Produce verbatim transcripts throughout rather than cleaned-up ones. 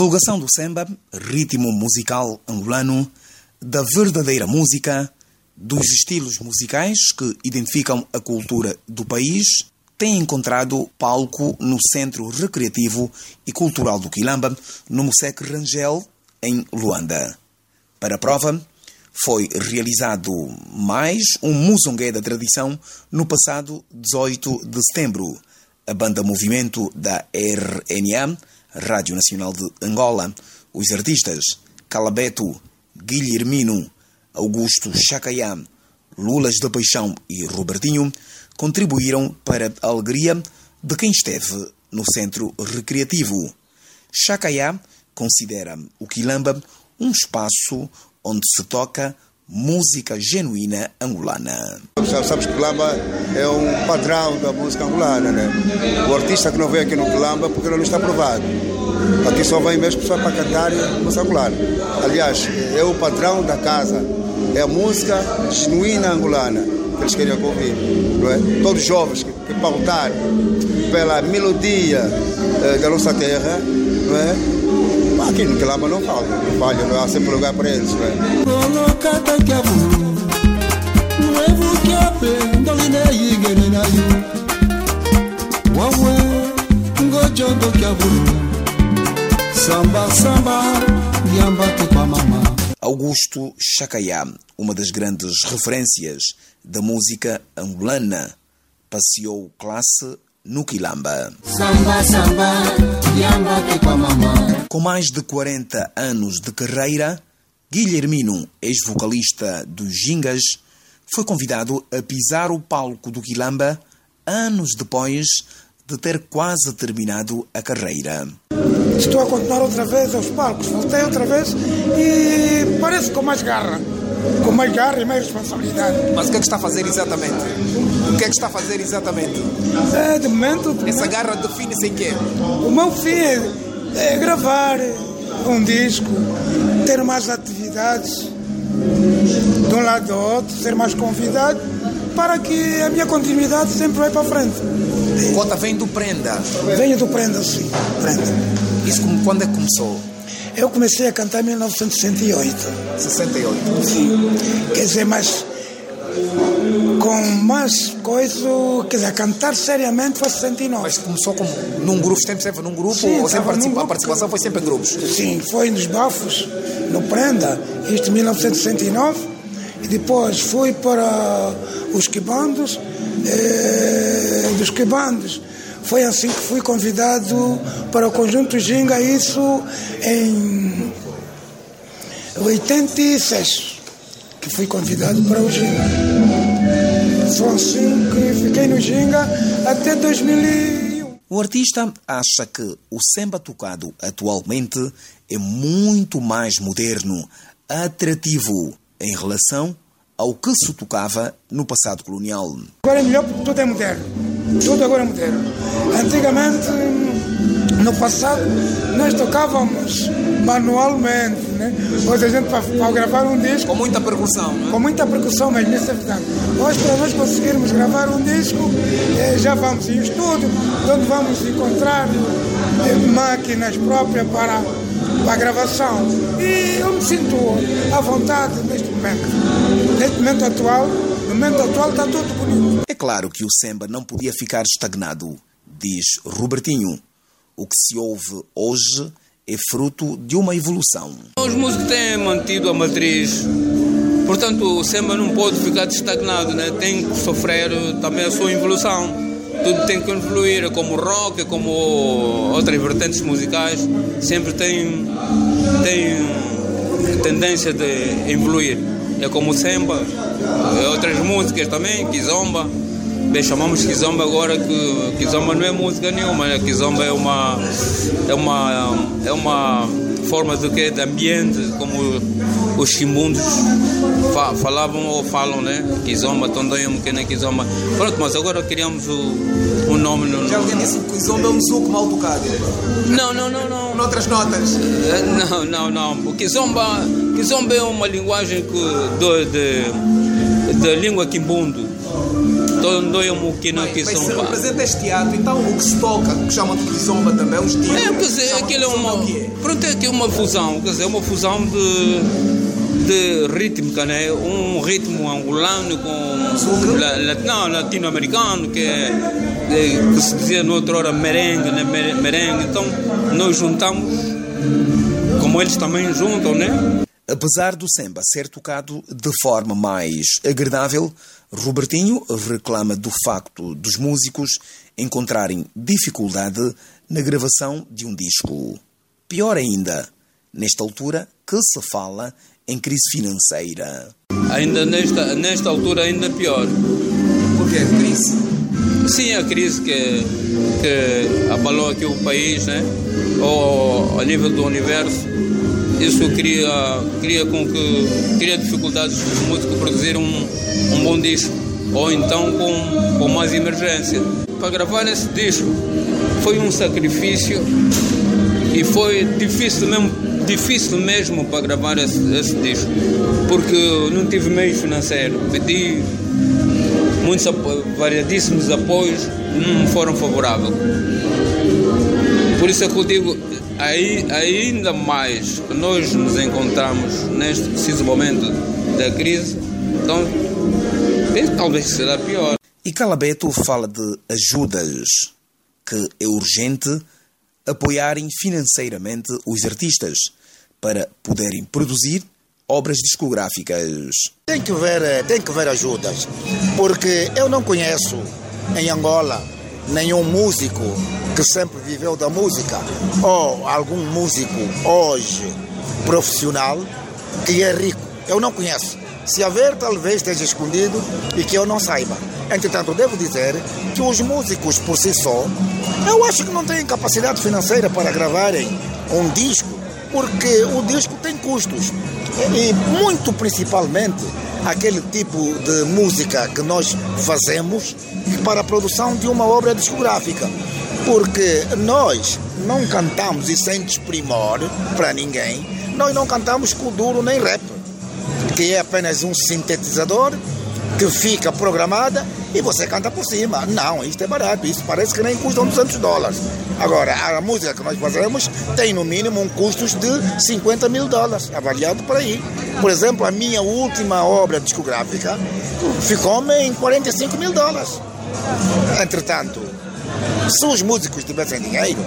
divulgação do samba, ritmo musical angolano, da verdadeira música, dos estilos musicais que identificam a cultura do país, tem encontrado palco no Centro Recreativo e Cultural do Quilamba, no Musec Rangel, em Luanda. Para a prova, foi realizado mais um musongué da tradição no passado dezoito de setembro. A banda Movimento da R N A, Rádio Nacional de Angola, os artistas Calabeto, Guilhermino, Augusto Chacaiá, Lulas da Paixão e Robertinho contribuíram para a alegria de quem esteve no centro recreativo. Chacaiá considera o Quilamba um espaço onde se toca música genuína angolana. Sabes que o Quilamba é um padrão da música angolana, né? O artista que não vem aqui no Quilamba porque não está aprovado. Aqui só vem mesmo pessoas para cantar música angolana. Aliás, é o padrão da casa. É a música genuína angolana que eles querem ouvir, não é? Todos os jovens que, que pautar pela melodia eh, da nossa terra, não é? Aqui no Quilamba não falha, não falha, não há sempre lugar para eles, não é? Samba, samba, yambate com a mamã. Augusto Chacaiá, uma das grandes referências da música angolana, passeou classe no Quilamba. Samba, samba, yambate com a mamã. Com mais de quarenta anos de carreira, Guilhermino, ex-vocalista dos Gingas, foi convidado a pisar o palco do Quilamba anos depois de ter quase terminado a carreira. Estou a continuar outra vez aos palcos, voltei outra vez e parece com mais garra, com mais garra e mais responsabilidade. Mas o que é que está a fazer exatamente? O que é que está a fazer exatamente? É, de momento... De Essa momento, garra define-se em quê? o meu fim é, é gravar um disco, ter mais atividades de um lado ao outro, ser mais convidado para que a minha continuidade sempre vai para a frente. Cota vem do Prenda. Venho do Prenda, sim, Prenda. Isso como, quando é que começou? Eu comecei a cantar em mil novecentos e sessenta e oito. sessenta e oito. Sim. Quer dizer, mas com mais coisa, quer dizer, a cantar seriamente foi sessenta e nove. Mas começou como num grupo, sempre, sempre num grupo? Sim, ou sempre estava num participa, grupo. a participação foi sempre em grupos? Sim, foi nos Bafos, no Prenda, isto em mil novecentos e sessenta e nove, e depois fui para os Quibandos, eh, dos Quibandos. Foi assim que fui convidado para o Conjunto Ginga, isso em oitenta e seis, que fui convidado para o Ginga. Foi assim que fiquei no Ginga até dois mil e um. O artista acha que o samba tocado atualmente é muito mais moderno, atrativo em relação ao que se tocava no passado colonial. Agora é melhor porque tudo é moderno. Tudo agora é moderno. Antigamente, no passado, nós tocávamos manualmente, né? Hoje a gente, para, para gravar um disco... Com muita percussão, não é? Com muita percussão, mas isso é verdade. Hoje, para nós conseguirmos gravar um disco, eh, já vamos em estúdio, onde vamos encontrar eh, máquinas próprias para, para a gravação. E eu me sinto à vontade neste momento. Neste momento atual, no momento atual está tudo bonito. É claro que o samba não podia ficar estagnado, diz Robertinho. O que se ouve hoje é fruto de uma evolução. Os músicos têm mantido a matriz, portanto o samba não pode ficar estagnado, né? Tem que sofrer também a sua evolução. Tudo tem que evoluir, como o rock, como outras vertentes musicais, sempre tem, tem tendência de evoluir. É como o samba, outras músicas também, kizomba. Bem, chamamos kizomba agora que kizomba não é música nenhuma, né? Kizomba é uma é uma é uma forma de que de ambiente, como os chimbundos fa, falavam ou falam, né? Kizomba, tondonho, que nem kizomba. Pronto, mas agora criamos o, o nome. No, Já alguém disse que kizomba é um soco mal tocado? Não, não, não, não. Noutras notas? Não, não, não. O kizomba, kizomba é uma linguagem que, de, de, de língua quimbundo. todo é um muquino aqui em São Paulo. Representa este teatro, então o que se toca, que chamam de kizomba também, os dias. É, quer dizer, aquilo é uma. Pronto, é aqui uma fusão, quer dizer, uma fusão de, de rítmica, né? Um ritmo angolano com la, la, não, latino-americano, que, é, é, que se dizia noutra hora merengue, né? Merengue. Então nós juntamos, como eles também juntam, né? Apesar do samba ser tocado de forma mais agradável, Robertinho reclama do facto dos músicos encontrarem dificuldade na gravação de um disco. Pior ainda, nesta altura que se fala em crise financeira. Ainda nesta, nesta altura ainda pior. Por que crise? Sim, a crise que, que abalou aqui o país, né? Ou a nível do universo. Isso cria, cria, com que, cria dificuldades para os músicos produzir um, um bom disco, ou então com, com mais emergência. Para gravar esse disco foi um sacrifício e foi difícil mesmo, difícil mesmo para gravar esse, esse disco, porque não tive meio financeiro. Pedi muitos variadíssimos apoios, não foram favoráveis. Por isso é que eu digo, Aí, ainda mais que nós nos encontramos neste preciso momento da crise, então talvez será pior. E Calabeto fala de ajudas, que é urgente apoiarem financeiramente os artistas para poderem produzir obras discográficas. Tem que ver, tem que ver ajudas, porque eu não conheço em Angola nenhum músico que sempre viveu da música, ou algum músico hoje profissional que é rico. Eu não conheço. Se haver, talvez esteja escondido e que eu não saiba. Entretanto, devo dizer que os músicos por si só, eu acho que não têm capacidade financeira para gravarem um disco, porque o disco tem custos. E muito principalmente aquele tipo de música que nós fazemos para a produção de uma obra discográfica. Porque nós não cantamos, e sem desprimor para ninguém, nós não cantamos com duro nem rap, que é apenas um sintetizador que fica programada e você canta por cima. Não, isto é barato, isso parece que nem custa duzentos dólares. Agora, a música que nós fazemos tem no mínimo um custo de cinquenta mil dólares, avaliado por aí. Por exemplo, a minha última obra discográfica ficou-me em quarenta e cinco mil dólares. Entretanto, se os músicos tivessem dinheiro,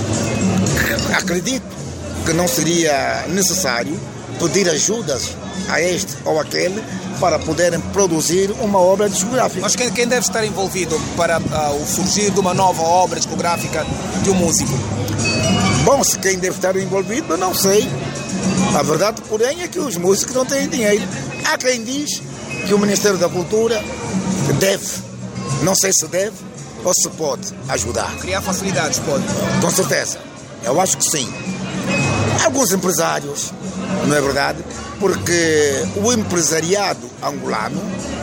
acredito que não seria necessário pedir ajudas a este ou aquele para poderem produzir uma obra discográfica. Mas quem, quem deve estar envolvido para uh, o surgir de uma nova obra discográfica de um músico? Bom, se quem deve estar envolvido, eu não sei. A verdade, porém, é que os músicos não têm dinheiro. Há quem diz que o Ministério da Cultura deve, não sei se deve ou se pode ajudar. Criar facilidades, pode? Com certeza. Eu acho que sim. Alguns empresários, não é verdade? Porque o empresariado angolano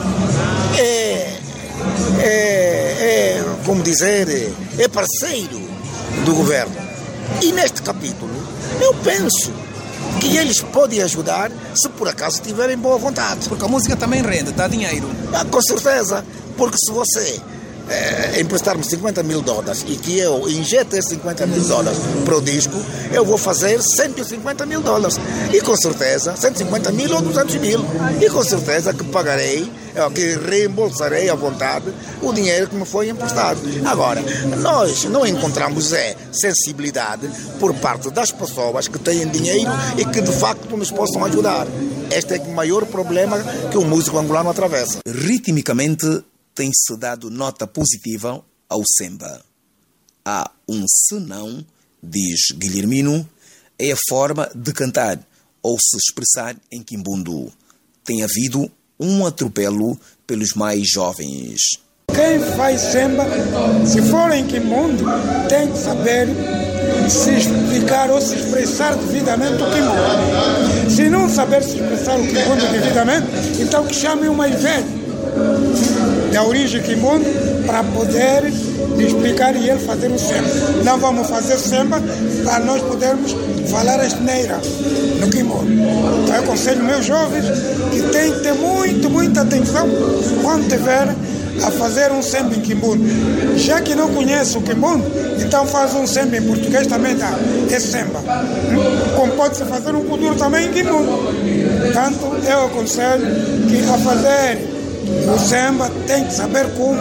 é, é, é, como dizer, é parceiro do governo. E neste capítulo, eu penso que eles podem ajudar se por acaso tiverem boa vontade. Porque a música também rende, dá dinheiro. Ah, com certeza, porque se você é, emprestar-me cinquenta mil dólares e que eu injete esses cinquenta mil dólares para o disco, eu vou fazer cento e cinquenta mil dólares. E com certeza, cento e cinquenta mil ou duzentos mil. E com certeza que pagarei, que reembolsarei à vontade o dinheiro que me foi emprestado. Agora, nós não encontramos é, sensibilidade por parte das pessoas que têm dinheiro e que de facto nos possam ajudar. Este é o maior problema que o músico angolano atravessa. Ritmicamente, tem-se dado nota positiva ao samba. Há um senão, diz Guilhermino, é a forma de cantar ou se expressar em quimbundo. Tem havido um atropelo pelos mais jovens. Quem faz samba, se for em quimbundo, tem que saber se explicar ou se expressar devidamente o quimbundo. Se não saber se expressar o quimbundo devidamente, então que chame o mais velho da origem quimbundo para poder lhe explicar e ele fazer o samba. Não vamos fazer samba para nós podermos falar a asneira no quimbundo. Então eu aconselho meus jovens que têm que ter muito, muita atenção quando tiver a fazer um samba em quimbundo. Já que não conhece o quimbundo, então faz um samba em português também dá. É samba. Como pode-se fazer um kuduro também em quimbundo. Portanto, eu aconselho que a fazer o samba tem que saber como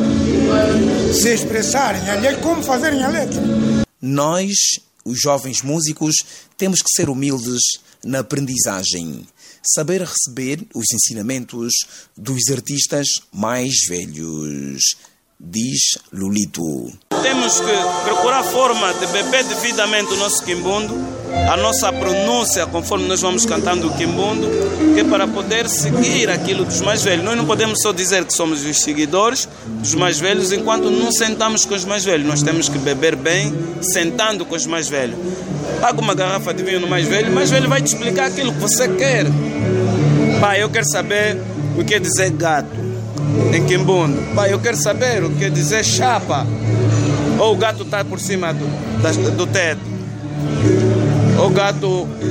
se expressarem, aliás, como fazerem a letra. Nós, os jovens músicos, temos que ser humildes na aprendizagem, saber receber os ensinamentos dos artistas mais velhos, diz Lulito. Temos que procurar forma de beber devidamente o nosso quimbundo, a nossa pronúncia conforme nós vamos cantando o quimbundo, que é para poder seguir aquilo dos mais velhos. Nós não podemos só dizer que somos os seguidores dos mais velhos enquanto não sentamos com os mais velhos. Nós temos que beber bem, sentando com os mais velhos. Paga uma garrafa de vinho no mais velho, o mais velho vai te explicar aquilo que você quer. Pai, eu quero saber o que é dizer gato em quimbundo. Pai, eu quero saber o que é dizer chapa. Ou o gato está por cima do, do, do teto. O gato,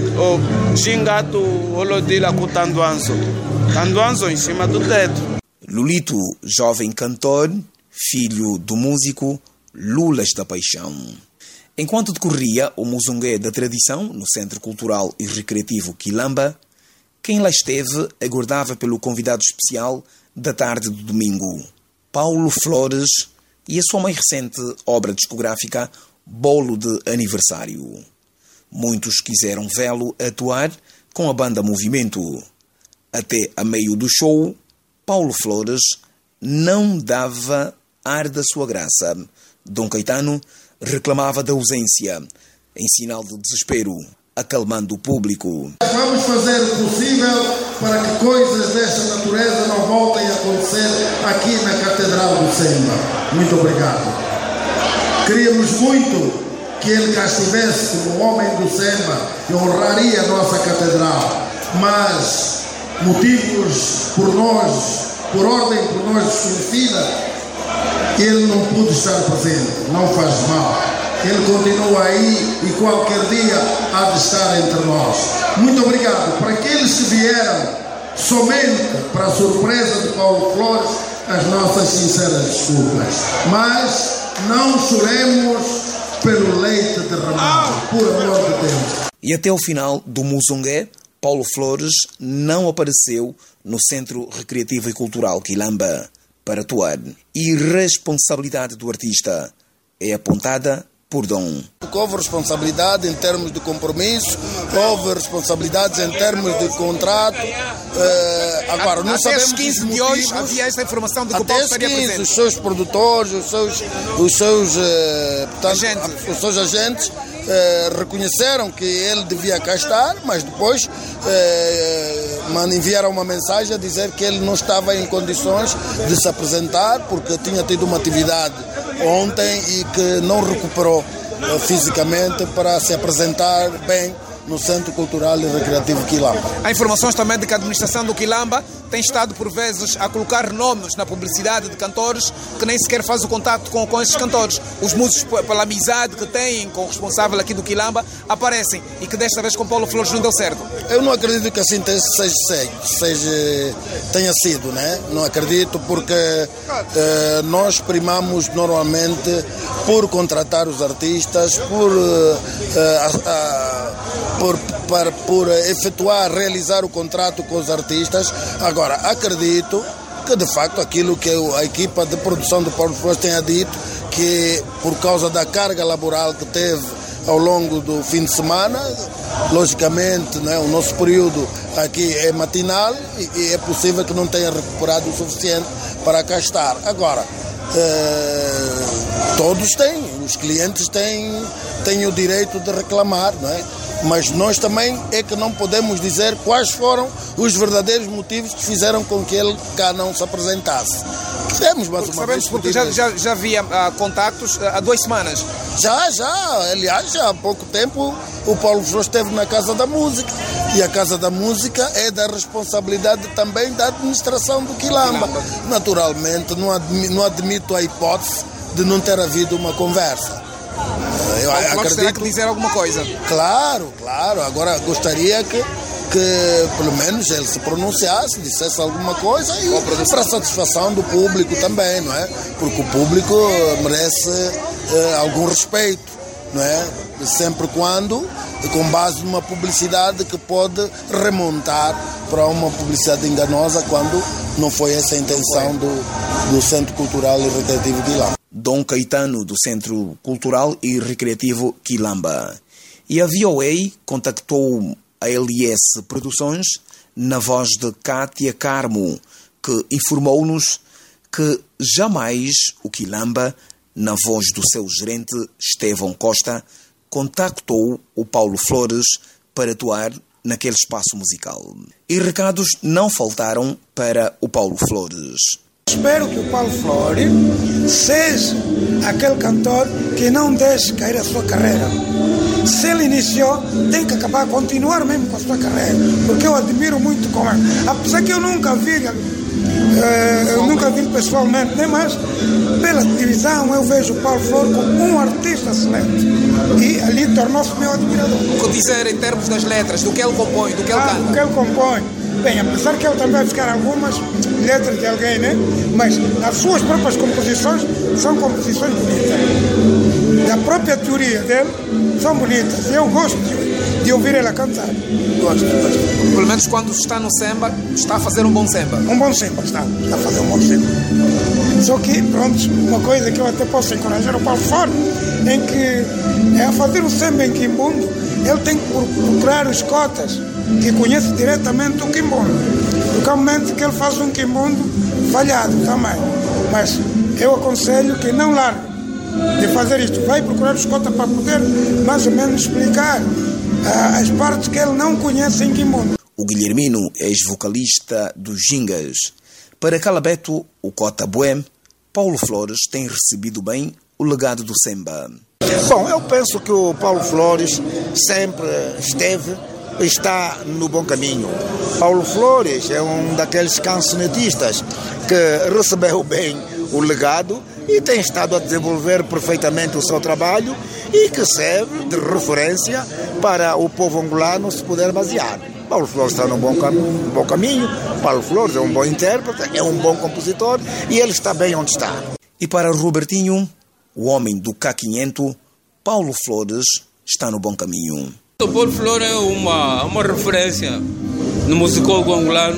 o xingato, olodila com tanduanzo. Tanduanzo em cima do teto. Lulito, jovem cantor, filho do músico Lulas da Paixão. Enquanto decorria o Muzunguê da Tradição, no Centro Cultural e Recreativo Quilamba, quem lá esteve aguardava pelo convidado especial da tarde do domingo, Paulo Flores, e a sua mais recente obra discográfica, Bolo de Aniversário. Muitos quiseram vê-lo atuar com a banda Movimento. Até a meio do show, Paulo Flores não dava ar da sua graça. Dom Caetano reclamava da ausência, em sinal de desespero, acalmando o público. Vamos fazer o possível para que coisas desta natureza não voltem a acontecer aqui na Catedral do Semba. Muito obrigado. Queríamos muito que ele cá estivesse como homem do Semba e honraria a nossa Catedral, mas motivos por nós, por ordem por nós desconhecida, ele não pôde estar presente. Não faz mal. Ele continua aí e qualquer dia há de estar entre nós. Muito obrigado. Para aqueles que vieram somente para a surpresa de Paulo Flores, as nossas sinceras desculpas. Mas não choremos pelo leite derramado, por amor de Deus. E até o final do Muzunguê, Paulo Flores não apareceu no Centro Recreativo e Cultural Quilamba para atuar. E responsabilidade do artista é apontada por Dom. Houve responsabilidade em termos de compromisso, houve responsabilidades em termos de contrato. Uh, agora, não até sabemos os quinze os de hoje havia esta informação de que o Paulo estaria presente. Os seus produtores, os seus, os seus, uh, portanto, agentes, os seus agentes uh, reconheceram que ele devia cá estar, mas depois uh, enviaram uma mensagem a dizer que ele não estava em condições de se apresentar porque tinha tido uma atividade ontem e que não recuperou uh, fisicamente para se apresentar bem no Centro Cultural e Recreativo Quilamba. Há informações também de que a administração do Quilamba tem estado por vezes a colocar nomes na publicidade de cantores que nem sequer faz o contato com, com esses cantores. Os músicos, pela amizade que têm com o responsável aqui do Quilamba, aparecem e que desta vez com Paulo Flores não deu certo. Eu não acredito que assim seja, seja, tenha sido, né? Não acredito porque uh, nós primamos normalmente por contratar os artistas, por, uh, uh, uh, por, para, por efetuar, realizar o contrato com os artistas. Agora, acredito que de facto aquilo que a equipa de produção do Paulo Flores tenha dito, que por causa da carga laboral que teve ao longo do fim de semana, logicamente, né, o nosso período aqui é matinal e, e é possível que não tenha recuperado o suficiente para cá estar. Agora, eh, todos têm, os clientes têm, têm o direito de reclamar, não é? Mas nós também é que não podemos dizer quais foram os verdadeiros motivos que fizeram com que ele cá não se apresentasse. Temos mais porque uma sabemos vez. Porque já, já, já havia uh, contactos uh, há duas semanas. Já, já. Aliás, já há pouco tempo o Paulo Flores esteve na Casa da Música. E a Casa da Música é da responsabilidade também da administração do Quilamba. Quilamba. Naturalmente, não, admi, não admito a hipótese de não ter havido uma conversa. Eu acredito... terá que dizer alguma coisa. Claro, claro. Agora gostaria que que pelo menos ele se pronunciasse, dissesse alguma coisa e para satisfação do público também, não é? Porque o público merece eh, algum respeito, não é? Sempre quando, com base numa publicidade que pode remontar para uma publicidade enganosa quando não foi essa a intenção do, do Centro Cultural e Recreativo Quilamba. Dom Caetano, do Centro Cultural e Recreativo Quilamba. E a V O A contactou a L S Produções na voz de Cátia Carmo, que informou-nos que jamais o Quilamba, na voz do seu gerente Estevão Costa, contactou o Paulo Flores para atuar naquele espaço musical. E recados não faltaram para o Paulo Flores. Espero que o Paulo Flores seja aquele cantor que não deixe cair a sua carreira. Se ele iniciou, tem que acabar, continuar mesmo com a sua carreira, porque eu admiro muito como ele. Apesar que eu nunca vi, eh, eu nunca vi pessoalmente, nem mais pela televisão eu vejo o Paulo Flores como um artista excelente. E ali tornou-se meu admirador. O que dizer em termos das letras, do que ele compõe, do que ele ah, canta? Do que ele compõe. Bem, apesar que ele também vai buscar algumas letras de alguém, né? Mas as suas próprias composições são composições bonitas. Da própria teoria dele, são bonitas. E eu gosto de, de ouvir ela cantar. Gosto, gosto. Pelo menos quando está no samba, está a fazer um bom samba. Um bom samba, está. Está a fazer um bom samba. Só que, pronto, uma coisa que eu até posso encorajar o Paulo Flores, em que é a fazer o samba em Quimbundo, ele tem que procurar os cotas que conhece diretamente o Quimbundo. Porque há um momento que ele faz um Quimbundo falhado também. Mas eu aconselho que não largue de fazer isto. Vai procurar os cotas para poder mais ou menos explicar uh, as partes que ele não conhece em Quimbundo. O Guilhermino, ex-vocalista dos Gingas. Para Calabeto, o Cota Bué, Paulo Flores tem recebido bem o legado do samba. Bom, eu penso que o Paulo Flores sempre esteve, está no bom caminho. Paulo Flores é um daqueles cancionetistas que recebeu bem o legado e tem estado a desenvolver perfeitamente o seu trabalho e que serve de referência para o povo angolano se poder basear. Paulo Flores está num bom, cam- um bom caminho, Paulo Flores é um bom intérprete, é um bom compositor e ele está bem onde está. E para Robertinho, o homem do K quinhentos, Paulo Flores está no bom caminho. O Paulo Flores é uma, uma referência no musicólogo angolano,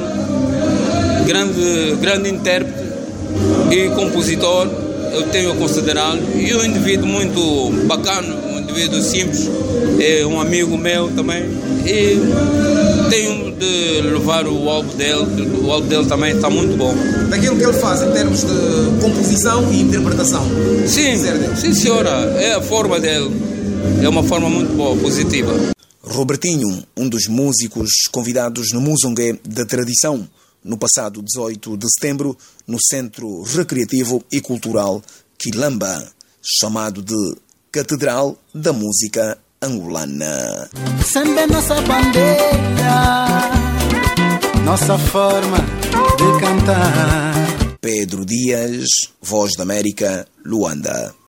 grande, grande intérprete e compositor, eu tenho a considerá-lo, e um indivíduo muito bacana, um indivíduo simples, é um amigo meu também, e tenho de levar o álbum dele, o álbum dele também está muito bom. Daquilo que ele faz em termos de composição e interpretação? Sim, sim senhora, é a forma dele, é uma forma muito boa, positiva. Robertinho, um dos músicos convidados no Muzongue da Tradição, no passado dezoito de setembro, no Centro Recreativo e Cultural Quilamba, chamado de Catedral da Música Angolana. Samba é nossa bandeira, nossa forma de cantar. Pedro Dias, Voz da América, Luanda.